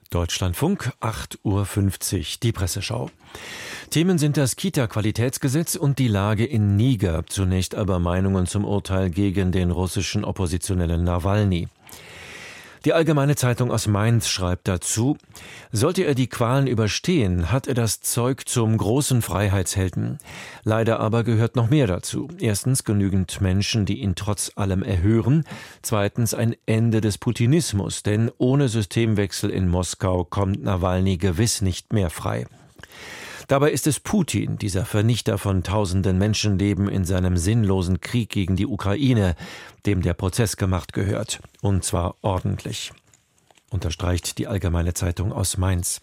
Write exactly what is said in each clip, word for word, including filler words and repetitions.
Deutschlandfunk, acht Uhr fünfzig, die Presseschau. Themen sind das Kita-Qualitätsgesetz und die Lage in Niger. Zunächst aber Meinungen zum Urteil gegen den russischen Oppositionellen Nawalny. Die Allgemeine Zeitung aus Mainz schreibt dazu: Sollte er die Qualen überstehen, hat er das Zeug zum großen Freiheitshelden. Leider aber gehört noch mehr dazu. Erstens genügend Menschen, die ihn trotz allem erhören. Zweitens ein Ende des Putinismus, denn ohne Systemwechsel in Moskau kommt Nawalny gewiss nicht mehr frei. Dabei ist es Putin, dieser Vernichter von tausenden Menschenleben in seinem sinnlosen Krieg gegen die Ukraine, dem der Prozess gemacht gehört. Und zwar ordentlich, unterstreicht die Allgemeine Zeitung aus Mainz.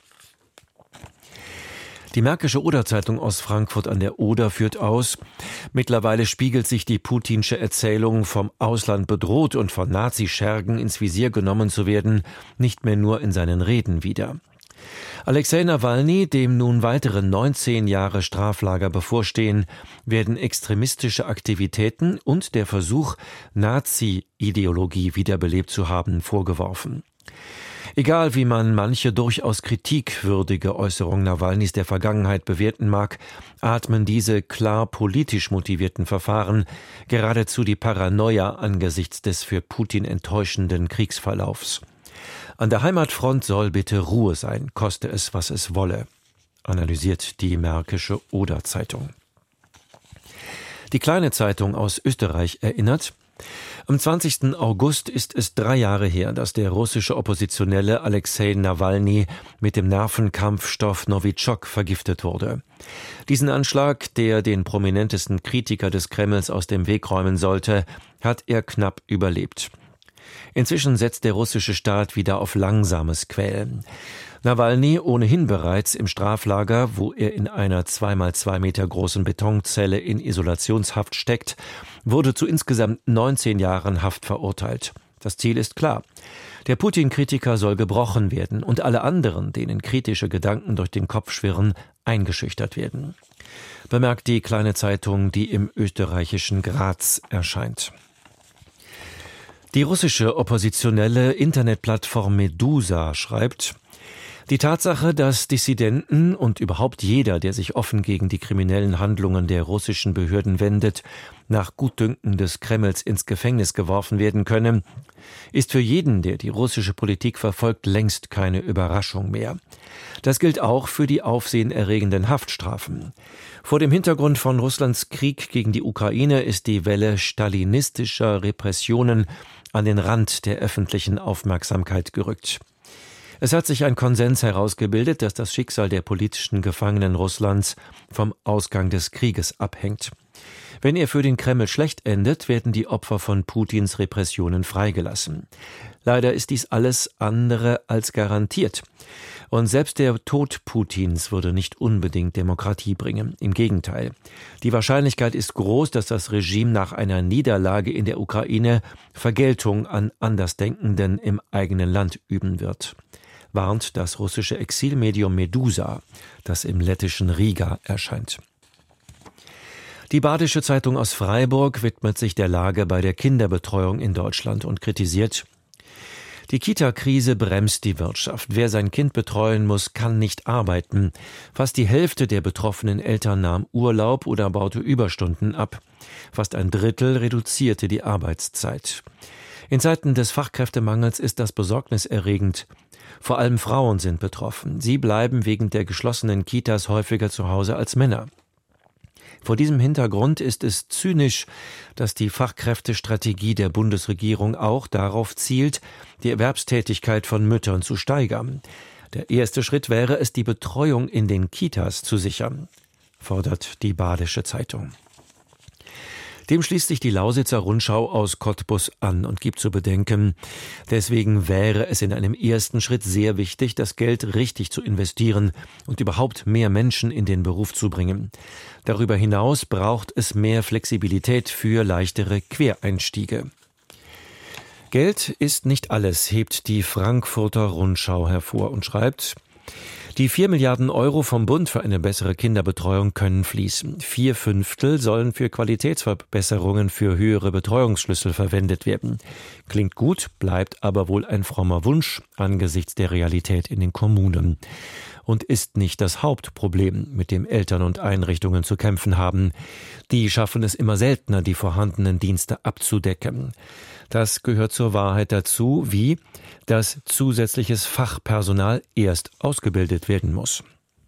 Die Märkische Oder-Zeitung aus Frankfurt an der Oder führt aus: Mittlerweile spiegelt sich die putinsche Erzählung, vom Ausland bedroht und von Nazischergen ins Visier genommen zu werden, nicht mehr nur in seinen Reden wider. Alexei Nawalny, dem nun weitere neunzehn Jahre Straflager bevorstehen, werden extremistische Aktivitäten und der Versuch, Nazi-Ideologie wiederbelebt zu haben, vorgeworfen. Egal wie man manche durchaus kritikwürdige Äußerung Nawalnys der Vergangenheit bewerten mag, atmen diese klar politisch motivierten Verfahren geradezu die Paranoia angesichts des für Putin enttäuschenden Kriegsverlaufs. An der Heimatfront soll bitte Ruhe sein, koste es, was es wolle, analysiert die Märkische Oder-Zeitung. Die Kleine Zeitung aus Österreich erinnert: Am zwanzigsten August ist es drei Jahre her, dass der russische Oppositionelle Alexei Nawalny mit dem Nervenkampfstoff Novichok vergiftet wurde. Diesen Anschlag, der den prominentesten Kritiker des Kremls aus dem Weg räumen sollte, hat er knapp überlebt. Inzwischen setzt der russische Staat wieder auf langsames Quälen. Nawalny, ohnehin bereits im Straflager, wo er in einer zwei mal zwei Meter großen Betonzelle in Isolationshaft steckt, wurde zu insgesamt neunzehn Jahren Haft verurteilt. Das Ziel ist klar: Der Putin-Kritiker soll gebrochen werden und alle anderen, denen kritische Gedanken durch den Kopf schwirren, eingeschüchtert werden. Bemerkt die Kleine Zeitung, die im österreichischen Graz erscheint. Die russische oppositionelle Internetplattform Medusa schreibt: Die Tatsache, dass Dissidenten und überhaupt jeder, der sich offen gegen die kriminellen Handlungen der russischen Behörden wendet, nach Gutdünken des Kremls ins Gefängnis geworfen werden könne, ist für jeden, der die russische Politik verfolgt, längst keine Überraschung mehr. Das gilt auch für die aufsehenerregenden Haftstrafen. Vor dem Hintergrund von Russlands Krieg gegen die Ukraine ist die Welle stalinistischer Repressionen an den Rand der öffentlichen Aufmerksamkeit gerückt. Es hat sich ein Konsens herausgebildet, dass das Schicksal der politischen Gefangenen Russlands vom Ausgang des Krieges abhängt. Wenn er für den Kreml schlecht endet, werden die Opfer von Putins Repressionen freigelassen. Leider ist dies alles andere als garantiert. Und selbst der Tod Putins würde nicht unbedingt Demokratie bringen. Im Gegenteil. Die Wahrscheinlichkeit ist groß, dass das Regime nach einer Niederlage in der Ukraine Vergeltung an Andersdenkenden im eigenen Land üben wird, warnt das russische Exilmedium Medusa, das im lettischen Riga erscheint. Die Badische Zeitung aus Freiburg widmet sich der Lage bei der Kinderbetreuung in Deutschland und kritisiert: Die Kita-Krise bremst die Wirtschaft. Wer sein Kind betreuen muss, kann nicht arbeiten. Fast die Hälfte der betroffenen Eltern nahm Urlaub oder baute Überstunden ab. Fast ein Drittel reduzierte die Arbeitszeit. In Zeiten des Fachkräftemangels ist das besorgniserregend. Vor allem Frauen sind betroffen. Sie bleiben wegen der geschlossenen Kitas häufiger zu Hause als Männer. Vor diesem Hintergrund ist es zynisch, dass die Fachkräftestrategie der Bundesregierung auch darauf zielt, die Erwerbstätigkeit von Müttern zu steigern. Der erste Schritt wäre es, die Betreuung in den Kitas zu sichern, fordert die Badische Zeitung. Dem schließt sich die Lausitzer Rundschau aus Cottbus an und gibt zu bedenken: Deswegen wäre es in einem ersten Schritt sehr wichtig, das Geld richtig zu investieren und überhaupt mehr Menschen in den Beruf zu bringen. Darüber hinaus braucht es mehr Flexibilität für leichtere Quereinstiege. Geld ist nicht alles, hebt die Frankfurter Rundschau hervor und schreibt: Die vier Milliarden Euro vom Bund für eine bessere Kinderbetreuung können fließen. Vier Fünftel sollen für Qualitätsverbesserungen für höhere Betreuungsschlüssel verwendet werden. Klingt gut, bleibt aber wohl ein frommer Wunsch angesichts der Realität in den Kommunen. Und ist nicht das Hauptproblem, mit dem Eltern und Einrichtungen zu kämpfen haben. Die schaffen es immer seltener, die vorhandenen Dienste abzudecken. Das gehört zur Wahrheit dazu, wie dass zusätzliches Fachpersonal erst ausgebildet werden muss.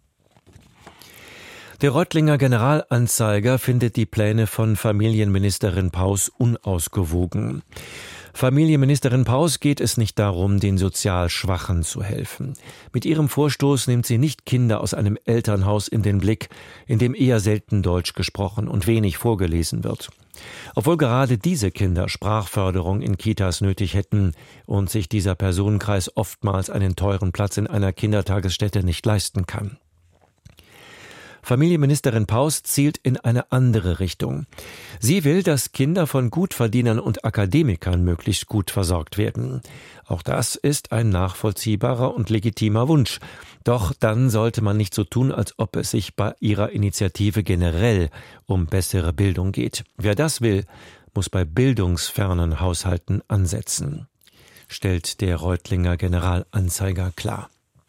Der Reutlinger Generalanzeiger findet die Pläne von Familienministerin Paus unausgewogen. Familienministerin Paus geht es nicht darum, den sozial Schwachen zu helfen. Mit ihrem Vorstoß nimmt sie nicht Kinder aus einem Elternhaus in den Blick, in dem eher selten Deutsch gesprochen und wenig vorgelesen wird. Obwohl gerade diese Kinder Sprachförderung in Kitas nötig hätten und sich dieser Personenkreis oftmals einen teuren Platz in einer Kindertagesstätte nicht leisten kann. Familienministerin Paus zielt in eine andere Richtung. Sie will, dass Kinder von Gutverdienern und Akademikern möglichst gut versorgt werden. Auch das ist ein nachvollziehbarer und legitimer Wunsch. Doch dann sollte man nicht so tun, als ob es sich bei ihrer Initiative generell um bessere Bildung geht. Wer das will, muss bei bildungsfernen Haushalten ansetzen, stellt der Reutlinger Generalanzeiger klar.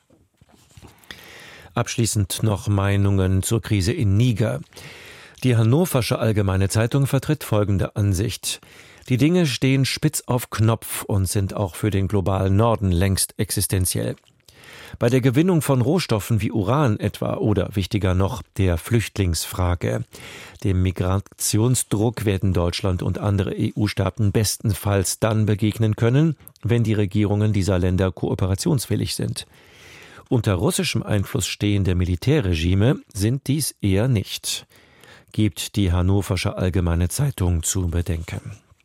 Abschließend noch Meinungen zur Krise in Niger. Die Hannoversche Allgemeine Zeitung vertritt folgende Ansicht. Die Dinge stehen spitz auf Knopf und sind auch für den globalen Norden längst existenziell. Bei der Gewinnung von Rohstoffen wie Uran etwa oder wichtiger noch der Flüchtlingsfrage. Dem Migrationsdruck werden Deutschland und andere E U-Staaten bestenfalls dann begegnen können, wenn die Regierungen dieser Länder kooperationswillig sind. Unter russischem Einfluss stehende Militärregime sind dies eher nicht, gibt die Hannoversche Allgemeine Zeitung zu bedenken.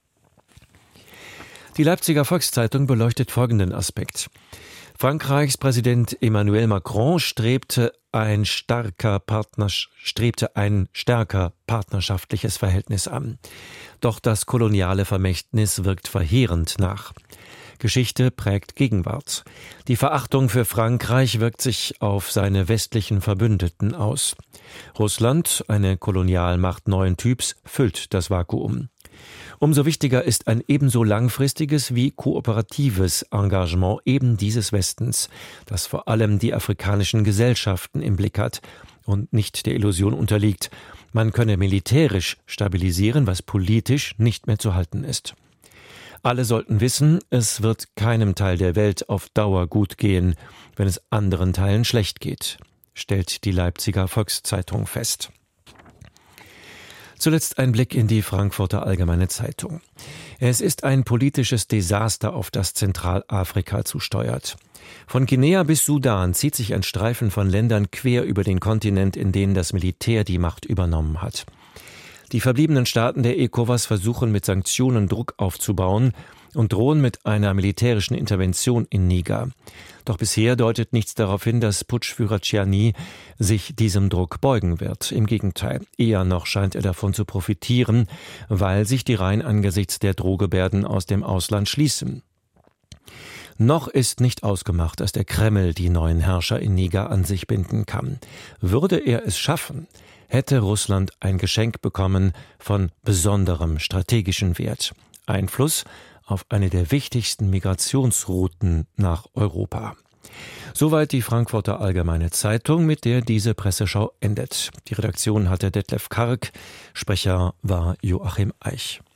Die Leipziger Volkszeitung beleuchtet folgenden Aspekt. Frankreichs Präsident Emmanuel Macron strebte ein starker Partner, strebte ein stärker partnerschaftliches Verhältnis an. Doch das koloniale Vermächtnis wirkt verheerend nach. Geschichte prägt Gegenwart. Die Verachtung für Frankreich wirkt sich auf seine westlichen Verbündeten aus. Russland, eine Kolonialmacht neuen Typs, füllt das Vakuum. Umso wichtiger ist ein ebenso langfristiges wie kooperatives Engagement eben dieses Westens, das vor allem die afrikanischen Gesellschaften im Blick hat und nicht der Illusion unterliegt, man könne militärisch stabilisieren, was politisch nicht mehr zu halten ist. Alle sollten wissen, es wird keinem Teil der Welt auf Dauer gut gehen, wenn es anderen Teilen schlecht geht, stellt die Leipziger Volkszeitung fest. Zuletzt ein Blick in die Frankfurter Allgemeine Zeitung. Es ist ein politisches Desaster, auf das Zentralafrika zusteuert. Von Guinea bis Sudan zieht sich ein Streifen von Ländern quer über den Kontinent, in denen das Militär die Macht übernommen hat. Die verbliebenen Staaten der ECOWAS versuchen mit Sanktionen Druck aufzubauen und drohen mit einer militärischen Intervention in Niger. Doch bisher deutet nichts darauf hin, dass Putschführer Tchiani sich diesem Druck beugen wird. Im Gegenteil, eher noch scheint er davon zu profitieren, weil sich die Reihen angesichts der Drohgebärden aus dem Ausland schließen. Noch ist nicht ausgemacht, dass der Kreml die neuen Herrscher in Niger an sich binden kann. Würde er es schaffen, hätte Russland ein Geschenk bekommen von besonderem strategischen Wert. Einfluss auf eine der wichtigsten Migrationsrouten nach Europa. Soweit die Frankfurter Allgemeine Zeitung, mit der diese Presseschau endet. Die Redaktion hatte Detlef Karg, Sprecher war Joachim Eich.